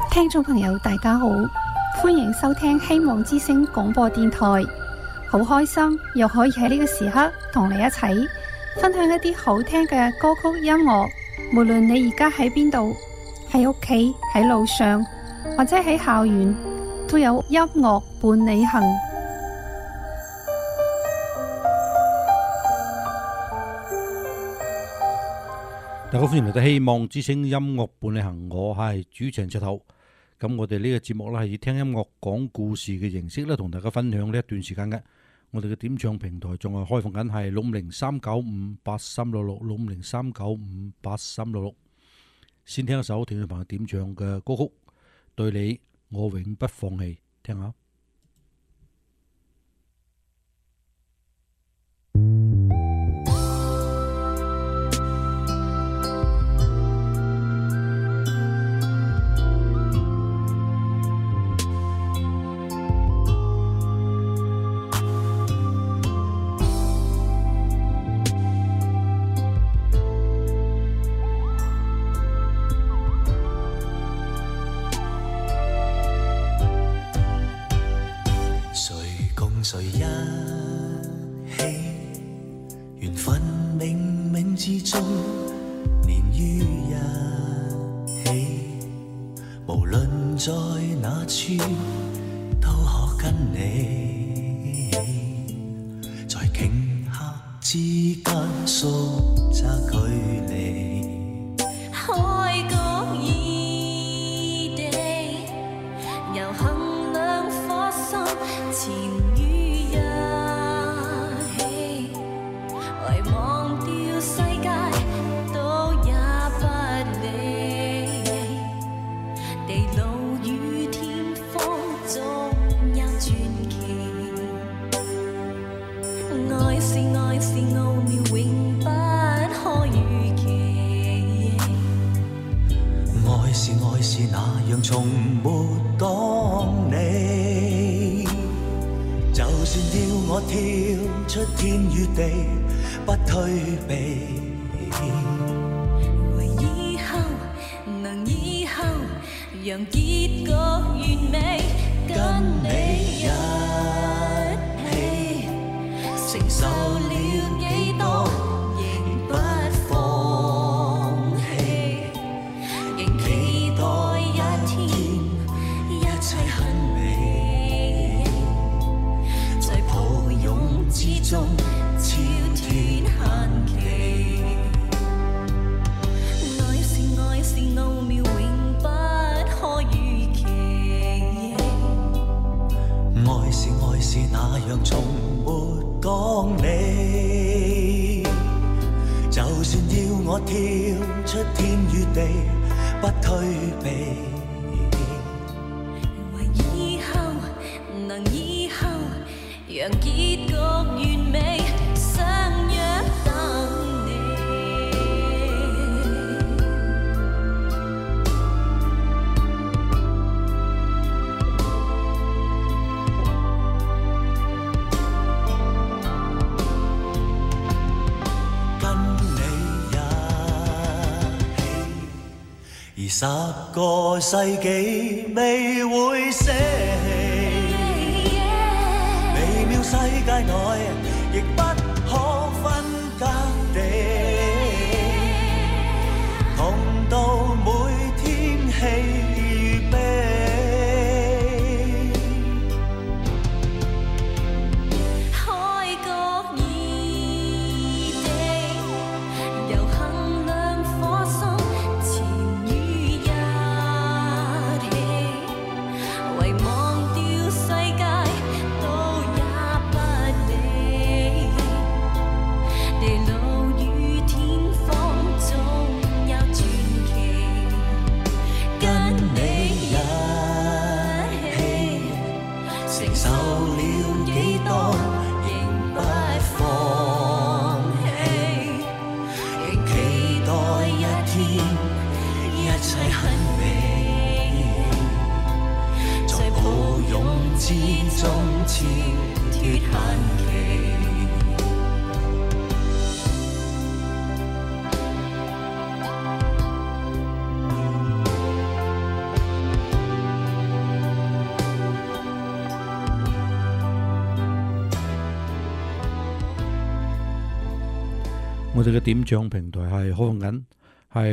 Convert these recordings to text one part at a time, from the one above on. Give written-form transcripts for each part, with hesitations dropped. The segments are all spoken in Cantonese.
聽眾朋友大家好，歡迎收聽希望之聲廣播電台。好開心又可以喺呢個時刻同你一齊分享一啲好聽嘅歌曲音樂。無論你而家喺邊度，喺屋企、喺路上或者喺校園，都有音樂伴你行。 大家歡迎嚟到希望之聲音樂伴你行，我係主持人赤頭。咁我哋呢個節目咧係以聽音樂講故事嘅形式咧，同大家分享呢一段時間嘅。我哋嘅點唱平台仲係開放緊，係650-395-8366，650-395-8366。先聽一首聽眾朋友點唱嘅歌曲《對你我永不放棄》，聽下。 誰一起，緣分冥冥之中連於一起，無論在哪處都可跟你，在頃刻之間縮窄距離，開個異地，遊行兩顆心纏於一起，為忘掉世界都也不理，地老與天荒總有傳奇，愛是愛是奧妙永不可預期，愛是愛是那樣從沒講你，就算要我跳出天與地不退避，為以後能以後讓結局完美，跟你一起承受了幾多仍不放棄，仍期待一天一切很美，在抱擁之中超脫限期，愛是愛是奧妙永不可預期，愛是愛是那樣從沒講你，就算要我跳出天與地不退避，為以後能以後讓結局完美，相約等你。跟你一起，20個世紀未會捨棄，微妙世界內亦不可分隔地，同到每天氣預備，開個異地，遊行兩顆心纏於一起，為忘掉世界都也不理，地老與天荒總有傳奇，跟你一起承受了幾多仍不放棄，仍期待一天一切很美，在抱擁之中超脫限期。 我哋嘅點唱平台係開放緊，係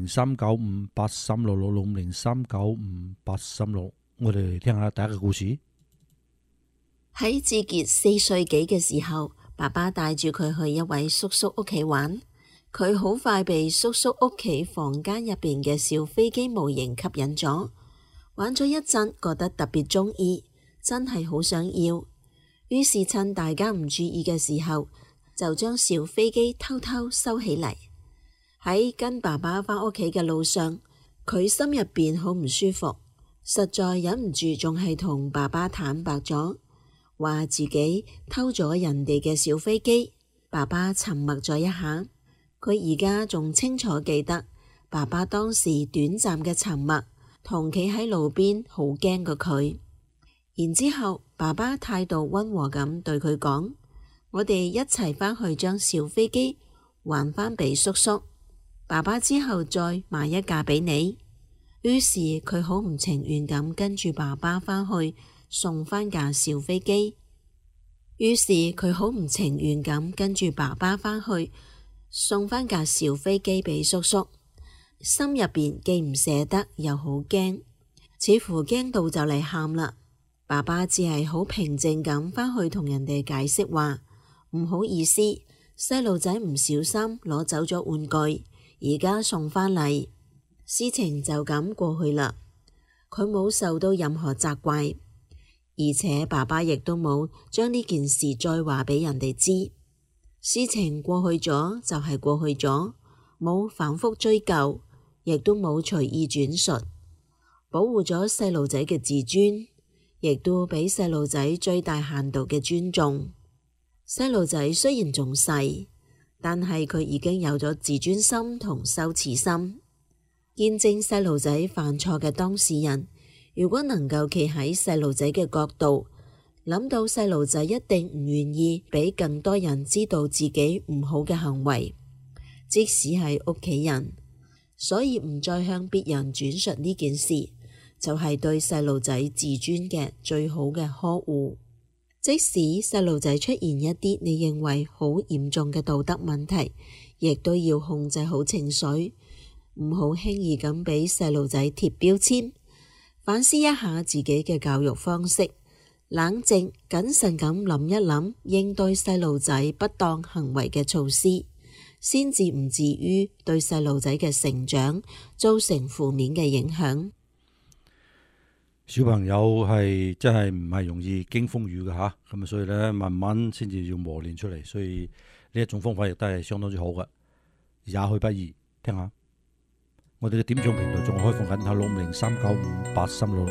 6539583666，65395836。我哋聽下第一個故事。 喺志傑4歲幾嘅時候，爸爸帶住佢去一位叔叔屋企玩，佢好快被叔叔屋企房間入邊嘅小飛機模型吸引咗，玩咗一陣，覺得特別鍾意，真係好想要。於是趁大家唔注意嘅時候，就將小飛機偷偷收起嚟。喺跟爸爸返屋企嘅路上，佢心入邊好唔舒服，實在忍唔住，仲係同爸爸坦白咗，話自己偷咗人哋嘅小飛機。爸爸沉默咗一下，佢而家仲清楚記得爸爸當時短暫嘅沉默，同企喺路邊好驚嘅佢。然之後，爸爸態度溫和咁對佢講：我哋一齊返去將小飛機還返俾叔叔，爸爸之後再買一架俾你。於是佢好唔情願咁跟住爸爸返去送返架小飛機。於是佢好唔情願咁跟住爸爸返去送返架小飛機俾叔叔，心入邊既唔捨得又好驚，似乎驚到就嚟喊啦。爸爸只係好平靜咁返去同人哋解釋話：唔好意思，細路仔唔小心攞走咗玩具，而家送返嚟。事情就咁過去啦，佢冇受到任何責怪，而且爸爸亦都冇將呢件事再話俾人哋知。事情過去咗就係過去咗，冇反覆追究，亦都冇隨意轉述，保護咗細路仔嘅自尊，亦都俾細路仔最大限度嘅尊重。細路仔雖然仲細，但係佢已經有咗自尊心同羞恥心。見證細路仔犯錯嘅當事人，如果能夠企喺細路仔嘅角度，諗到細路仔一定唔願意俾更多人知道自己唔好嘅行為，即使係屋企人，所以唔再向別人轉述呢件事，就係對細路仔自尊嘅最好嘅呵護。即使細路仔出現一啲你認為好嚴重嘅道德問題，亦都要控制好情緒，唔好輕易咁俾細路仔貼標籤，反思一下自己嘅教育方式，冷靜謹慎咁諗一諗應對細路仔不當行為嘅措施，先至唔至於對細路仔嘅成長造成負面嘅影響。 小朋友係真係唔係容易經風雨嘅吓，咁啊所以咧慢慢先至要磨練出嚟，所以呢一種方法亦都係相當之好嘅，也許不易。聽下我哋嘅點唱平台仲開放緊，係6503958366。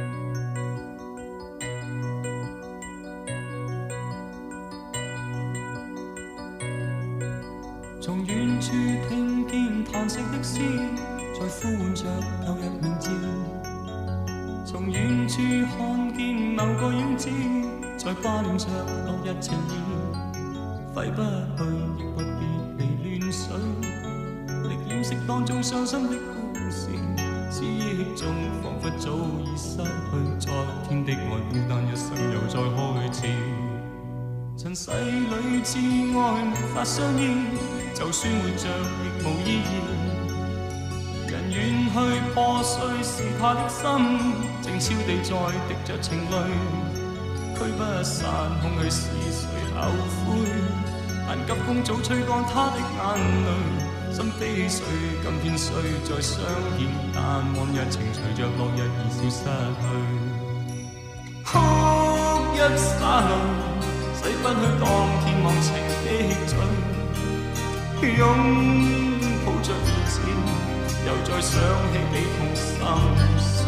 從遠處聽見嘆息的詩，在呼喚着舊日名字。從遠處看見某個影子，在掛念着落日情意。揮不去亦不必離亂水，力掩飾當中傷心的故事。思憶中彷彿早已失去，昨天的愛孤單一生又再開始。塵世裏至愛沒法相依，就算活着亦無意義。人遠去破碎是他的心，靜悄地在滴着情淚，驅不散空虛是誰後悔，但急風早吹乾他的眼淚，心非碎今天雖再相見，但往日情隨着落日已消失去。哭一灑淚，洗不去當天忘情的醉，擁抱着兒子，又再想起幾痛心事，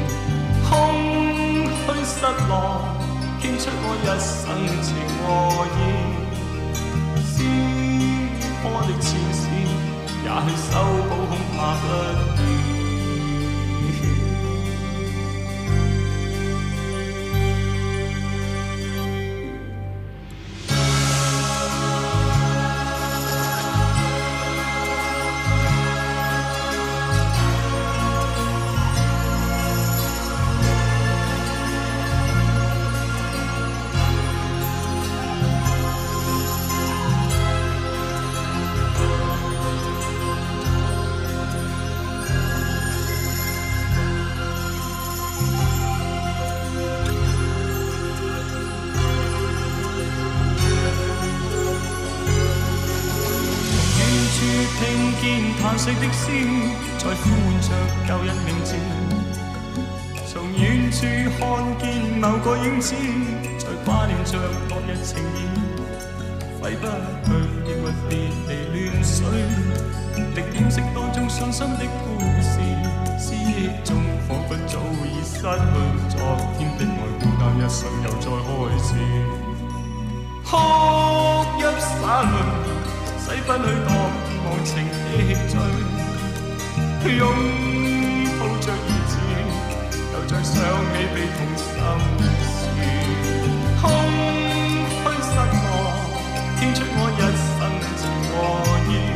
空虛失落，傾出我一生情和義，撕破的前事，也許修補恐怕不易。 見嘆息的詩，在呼喚着舊日名字。從遠處看見某個影子，在掛念着昨日情意。揮不去抑鬱別離亂水，力掩飾當中傷心的故事。思憶中彷彿早已失去昨天的愛，孤單一生又再開始。哭泣灑淚，洗不去當忘情的罪。擁抱着兒子，又再想起悲痛心事。空虛失落，傾出我一生情和意。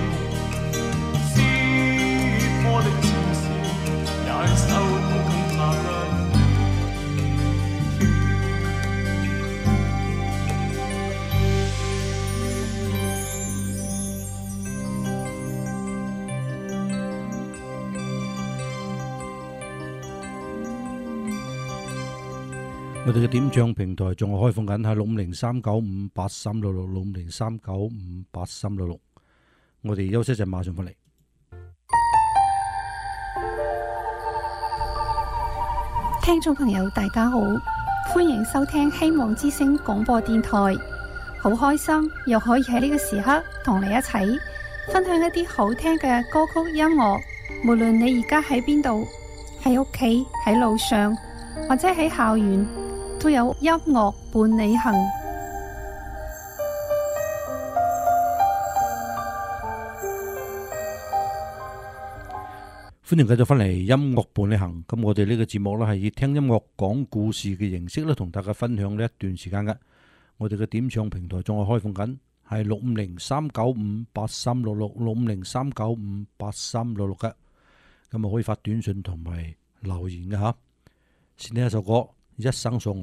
撕破的前事，也修補它不易。 我哋嘅點唱平台仲係開放緊，係6503958366，6503958366。我哋休息一陣，馬上翻嚟。 聽眾朋友大家好，歡迎收聽希望之聲廣播電台。好開心又可以喺呢個時刻同你一齊分享一啲好聽嘅歌曲音樂。無論你而家喺邊度，喺屋企、喺路上或者喺校園，都有音樂伴你行。 歡迎繼續翻嚟音樂伴你行。咁我哋呢個節目咧係以聽音樂講故事嘅形式咧，同大家分享呢一段時間嘅。我哋嘅點唱平台仲係開放緊，係6503958366，6503958366嘅。咁啊可以發短信同埋留言嘅吓。先聽一首歌《一生所愛》。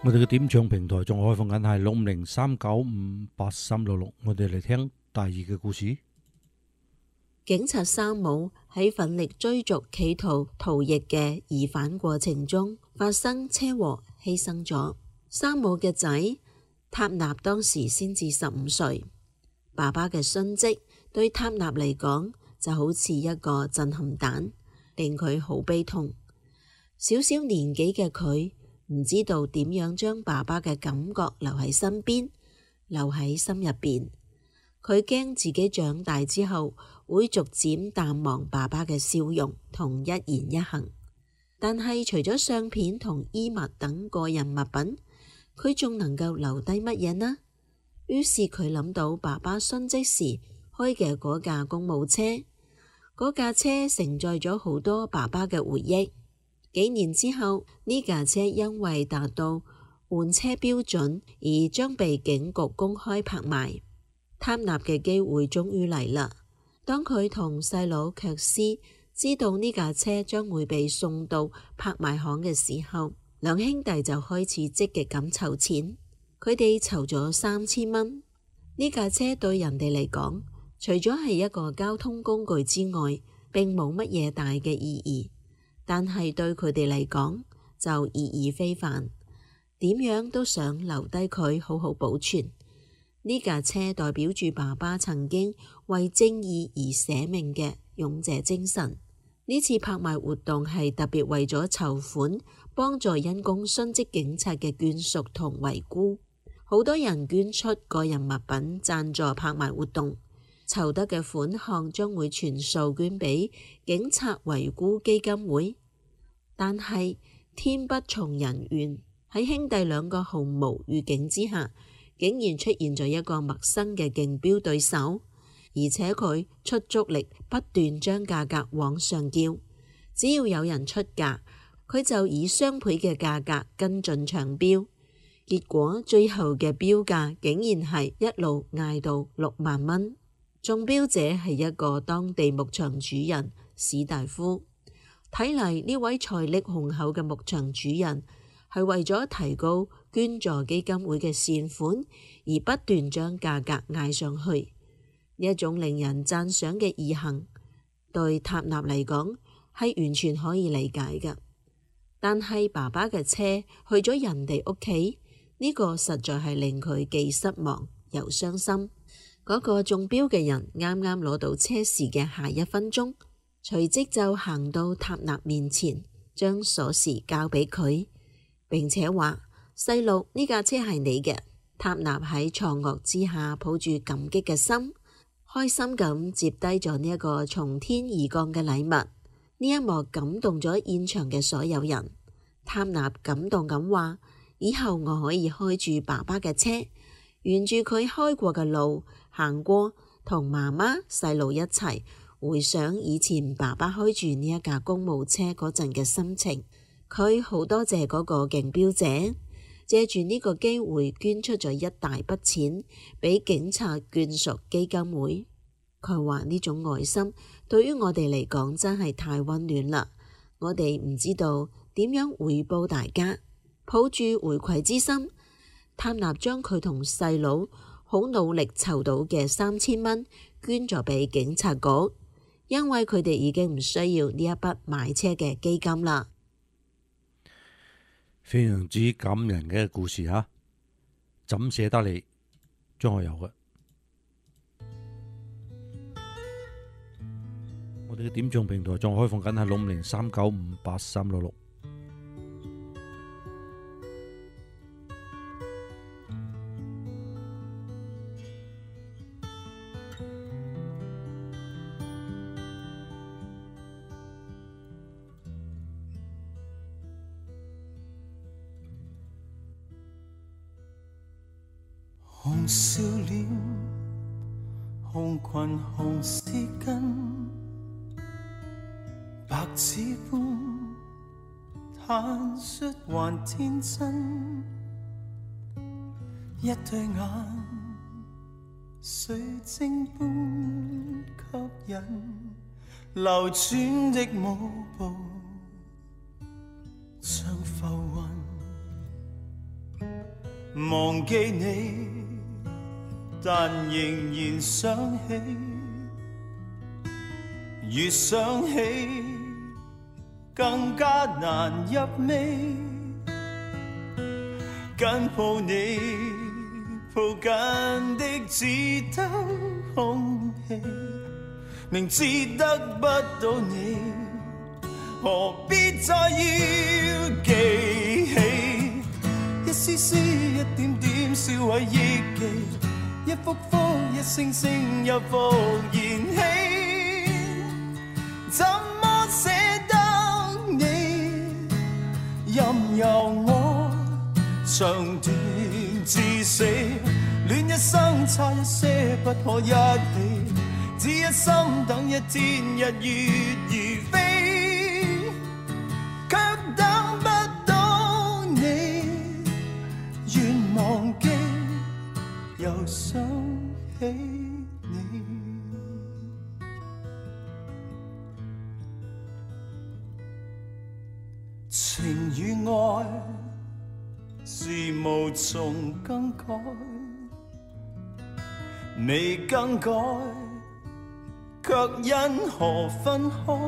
我哋嘅點唱平台仲開放緊係6503958366，我哋嚟聽第二嘅故事。 警察山姆喺奮力追逐企圖逃逸嘅疑犯過程中發生車禍，犧牲咗。山姆嘅仔塔納當時先至15歲，爸爸嘅殉職對塔納嚟講就好似一個震撼彈，令佢好悲痛。小小年紀嘅佢唔知道點樣將爸爸嘅感覺留喺身邊，留喺心入邊。佢驚自己長大之後會逐漸淡忘爸爸嘅笑容同一言一行。但係除咗相片同衣物等個人物品，佢仲能夠留低乜嘢呢？於是佢諗到爸爸殉職時開嘅嗰架公務車，嗰架車承載咗好多爸爸嘅回憶。幾年之後，呢架車因為達到換車標準而將被警局公開拍賣。塔納嘅機會終於嚟啦。當佢同細佬卻斯知道呢架車將會被送到拍賣行嘅時候，兩兄弟就開始積極咁籌錢。佢哋籌咗3000蚊。呢架車對人哋嚟講，除咗係一個交通工具之外，並冇乜嘢大嘅意義。但係對佢哋嚟講就意義非凡，點樣都想留低佢好好保存。呢架車代表住爸爸曾經為正義而捨命嘅勇者精神。呢次拍賣活動係特別為咗籌款，幫助因公殉職警察嘅眷屬同遺孤。好多人捐出個人物品贊助拍賣活動，籌得嘅款項將會全數捐俾警察遺孤基金會。但係天不從人願，喺兄弟兩個毫無預警之下，竟然出現咗一個陌生嘅競標對手，而且佢出足力不斷將價格往上叫，只要有人出價，佢就以雙倍嘅價格跟進搶標。結果最後嘅標價竟然係一路嗌到6萬蚊。中標者係一個當地牧場主人史大夫。睇嚟呢位財力雄厚嘅牧場主人係為咗提高捐助基金會嘅善款而不斷將價格嗌上去。呢一種令人讚賞嘅義行，對塔納嚟講係完全可以理解嘅。但係爸爸嘅車去咗人哋屋企，呢個實在係令佢既失望又傷心。嗰個中標嘅人啱啱攞到車時嘅下一分鐘，隨即就行到塔納面前，將鎖匙交俾佢，並且話：細路，呢架車係你嘅。塔納喺錯愕之下抱住感激嘅心，開心咁接低咗呢一個從天而降嘅禮物。呢一幕感動咗現場嘅所有人。塔納感動咁話：以後我可以開住爸爸嘅車，沿住佢開過嘅路行過，同媽媽細路一齊回想以前爸爸開住呢一架公務車嗰陣嘅心情。佢好多謝嗰個競標者，借住呢個機會捐出咗一大筆錢俾警察眷屬基金會。佢話呢種愛心對於我哋嚟講真係太溫暖啦，我哋唔知道點樣回報大家。抱住回饋之心，塔納將佢同細佬好努力籌到嘅3000蚊捐咗俾警察局，因為佢哋已經唔需要呢一筆買車嘅基金啦。 非常之感人嘅故事吓，怎捨得你張學友嘅。我哋嘅點唱平台仲開放緊係6503958366。 紅笑臉，紅裙紅絲巾，白紙般坦率還天真，一對眼水晶般吸引，流轉的舞步像浮雲。 忘記你，但仍然想起，越想起更加難入味。緊抱你抱緊的只得空氣，明知得不到你，何必再要記起？一絲絲一點點燒毀憶記，一幅幅一聲聲又復燃起，怎麼捨得你？任由我長斷至死，戀一生差一些不可一起，只一心等一天日月如飛，卻等不到你。願忘記，又想起你。情與愛是無從更改，未更改，卻因何分開？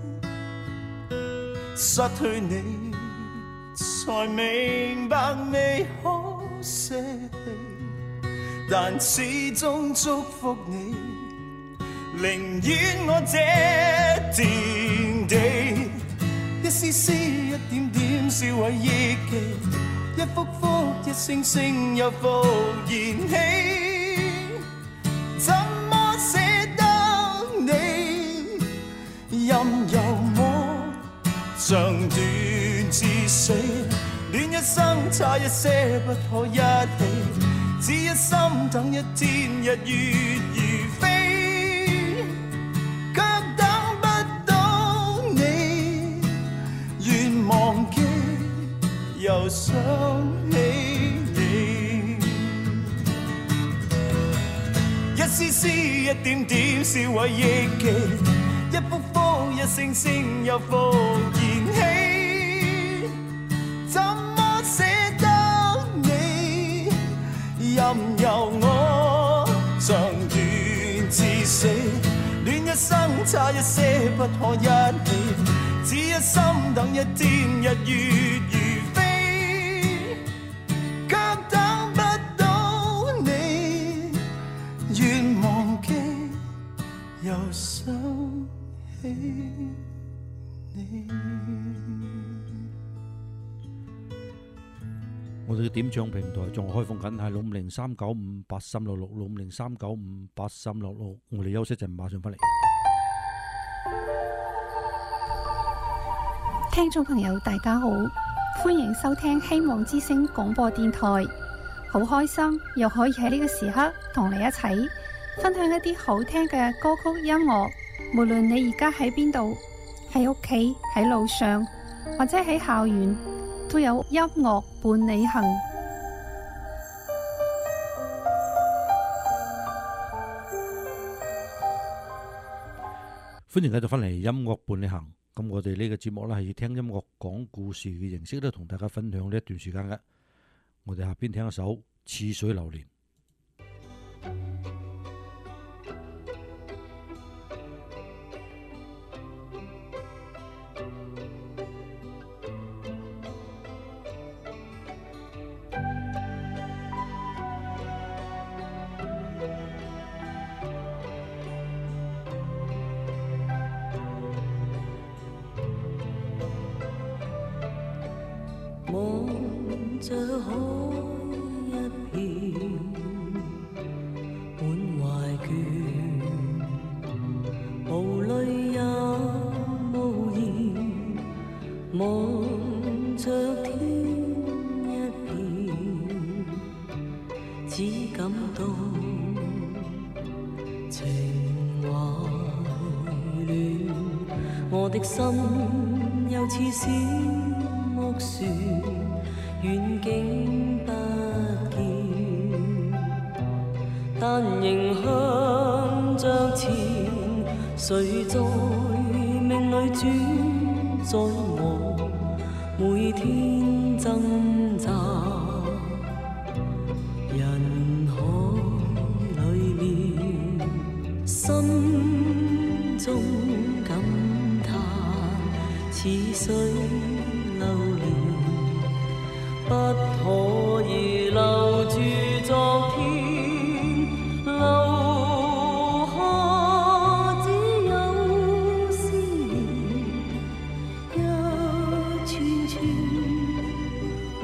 失去你，才明白未可捨棄，但始終祝福你，寧願我這田地，一絲絲一點點燒毀憶記，一幅幅一聲聲又復燃起，怎麼捨得你？任由我長斷至死，戀一生差一些不可一起，只一心等一天日月如飛，卻等不到你。願忘記，又想起你，一絲絲一點點燒毀憶記，一幅幅一聲聲又復燃起，怎麼捨得你？任由我長斷至死，戀一生差一些不可一起，只一心等一天日月如飛，卻等不到你。願忘記，又想起你。 我哋嘅點唱平台仲開放緊，係6503958366 6503958366。我哋休息陣，馬上翻嚟。 聽眾朋友大家好，歡迎收聽希望之聲廣播電台。好開心又可以喺呢個時刻同你一齊分享一啲好聽嘅歌曲音樂。無論你而家喺邊度，喺屋企、喺路上或者喺校園，都有音樂伴你行。 歡迎繼續翻嚟音樂伴你行。咁我哋呢個節目咧係以聽音樂講故事嘅形式咧，同大家分享呢一段時間嘅。我哋下邊聽一首《似水流年》。 望着海一片滿懷倦，無淚也無言，望着天一片，只感到情懷亂，我的心又似小木船，遠景不見，但仍向着前。誰在命裏主宰我？每天掙扎，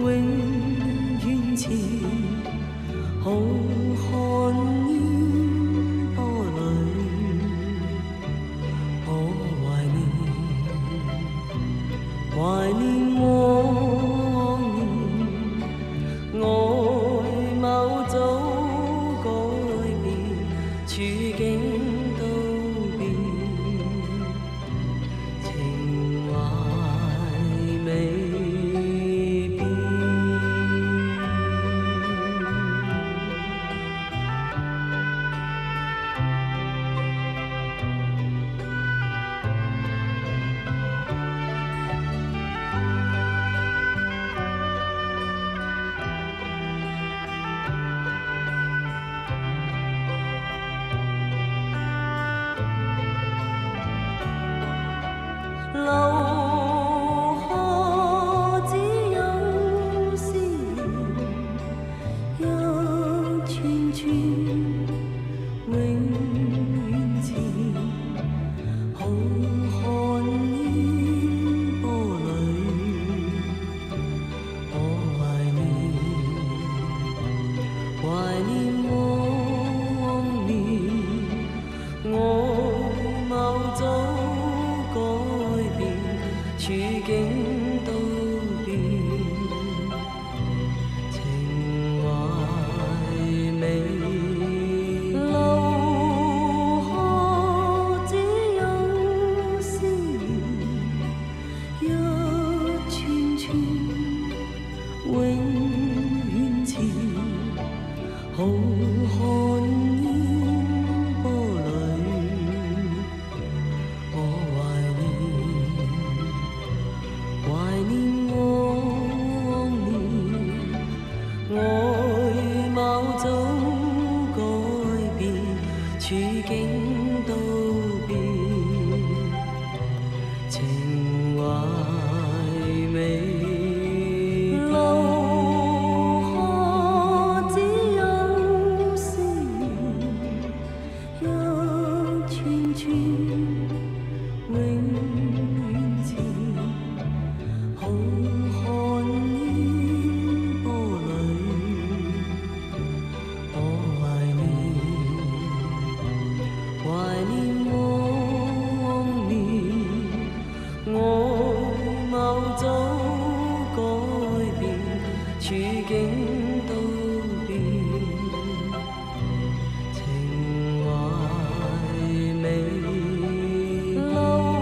永遠前，浩瀚煙波裏，可懷念往年，外貌早改變，處境都變，情懷未變。留下只有思念，一串串永遠前，浩瀚煙波裏，我懷念往年，外貌早改變，處境都變，情懷未留下只有思念，一串串永遠前，浩瀚煙波裏，我懷念往年，外貌早改變，處境都變，情懷未留下只有思念，一串串永遠前，浩瀚煙波裏，我懷念往年，外貌早改變，處境都變，情懷未留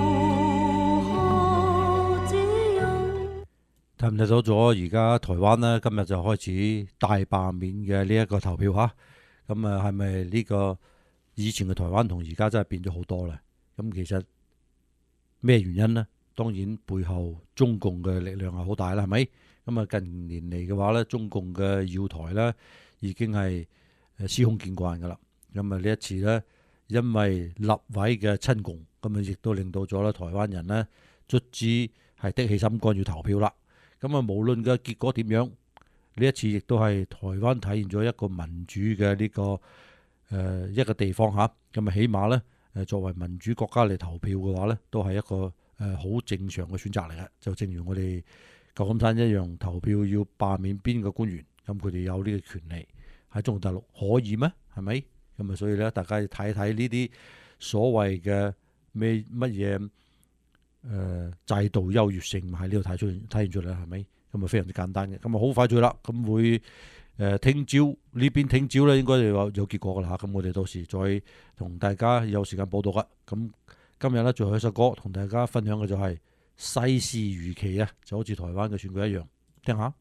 下只有。 睇唔睇到咗？而家台灣呢，今日就開始大罷免嘅呢一個投票嚇。咁係咪呢個以前嘅台灣同而家真係變咗好多咧？咁其實咩原因呢？當然背後中共嘅力量係好大啦，係咪？咁近年嚟嘅話咧，中共嘅要台咧已經係司空見慣噶啦。咁呢一次咧，因為立委嘅親共，咁亦都令到咗咧台灣人咧卒之係的起心肝要投票啦。咁無論嘅結果點樣，呢一次亦都係台灣體現咗一個民主嘅呢個一個地方嚇。咁起碼咧作為民主國家嚟投票嘅話咧，都係一個好正常嘅選擇嚟嘅。就正如我哋舊金山一樣，投票要罷免邊個官員，咁佢哋有呢個權利喺中國大陸可以咩？係咪？咁所以咧，大家要睇睇呢啲所謂嘅乜嘢制度優越性，喺呢度體現出嚟，係咪？咁非常之簡單嘅。咁好快脆啦，咁會聽朝呢邊聽朝咧應該有結果噶啦。咁我哋到時再同大家有時間報道噶。咁今日咧最後一首歌同大家分享嘅就係世事如棋啊，就好似台灣嘅選舉一樣，聽下。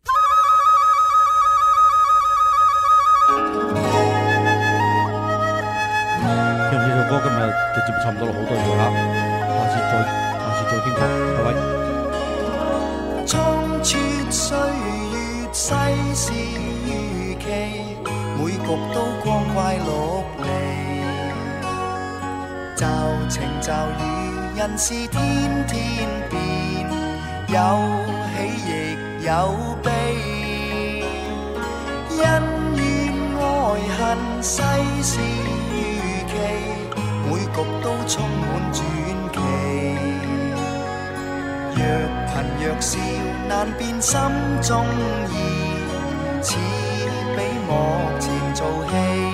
聽完呢首歌，今日嘅節目差唔多啦，好多謝啦，下次再見過，各位。 衝出歲月，世事如棋，每局都光怪陸離。就情就義，人事天天變，有喜亦有悲。恩怨愛恨，世事如棋，每局都充滿傳奇。 若貧若笑，難辨心中意，似比幕前做戲。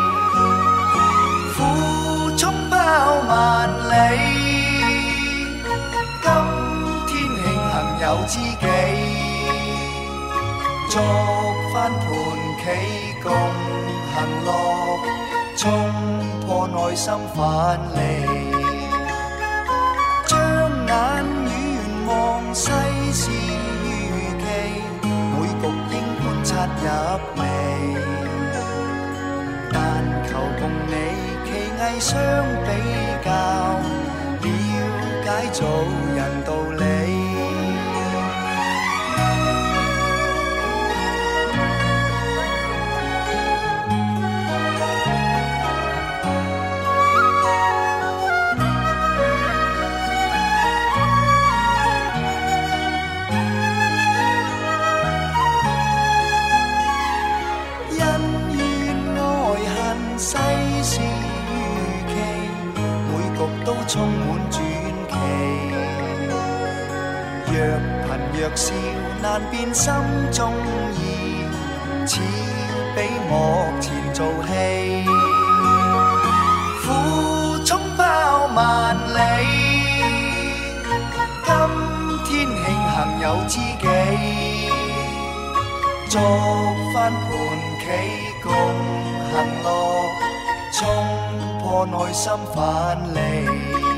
苦衝拋萬里，今天慶幸有知己，作翻盤棋共行樂，衝破內心藩籬。眼遠望世事如棋，每局應觀察入微，但求共你棋藝相比較，了解做人道理。充滿傳奇，若貧若笑，難辨心中意，似比幕前做戲。苦衝拋萬里，今天慶幸有知己，作翻盤棋共行樂，衝破內心藩籬。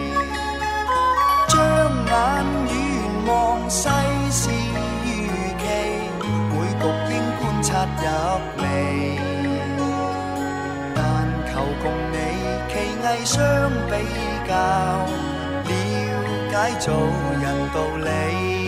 眼遠望世事如棋，每局應觀察入微，但求共你棋藝相比較，了解做人道理。